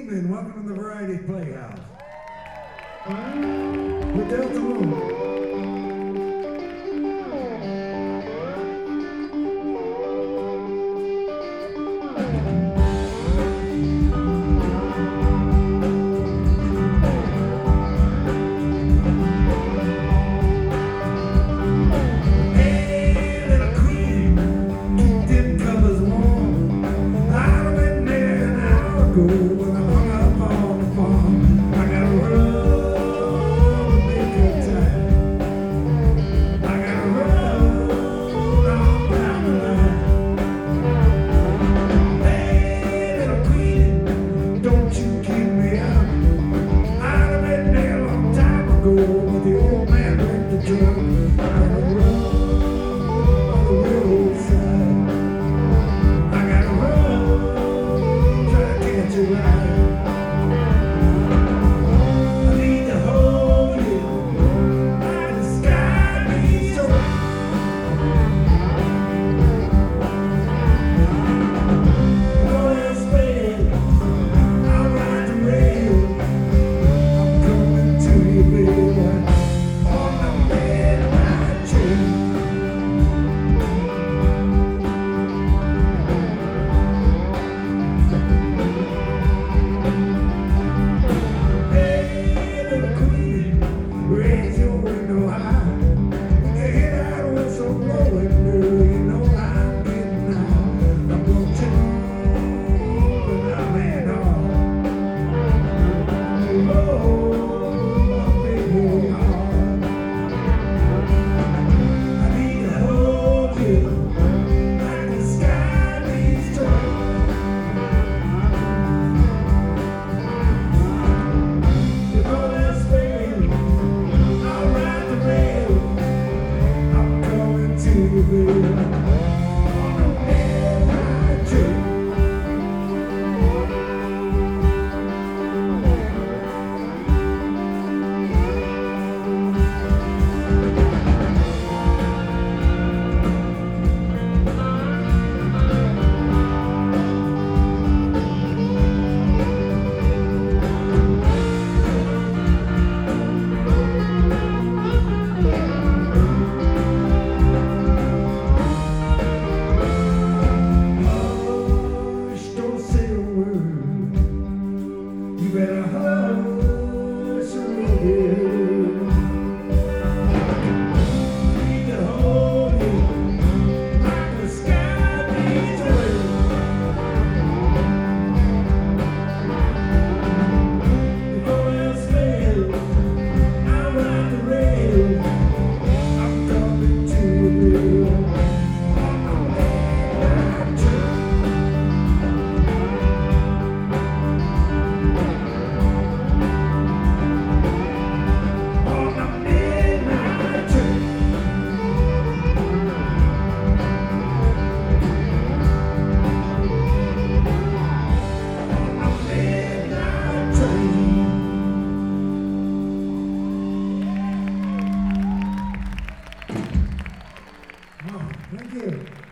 evening. Welcome to the Variety Playhouse. With Delta Moon. When I hung up on the farm, I got to run to make good time. I got to run all down the line. Hey, little queen, don't you keep me out. I'd have been there a long time ago with the old man with the drum. I got to run on the railroad side. I got to run, try to catch a ride. You better hush a little bit. Need to hold you like the sky needs to wait. Before else fails, I'll ride the rail. I'm coming to you on the midnight train. Thank you.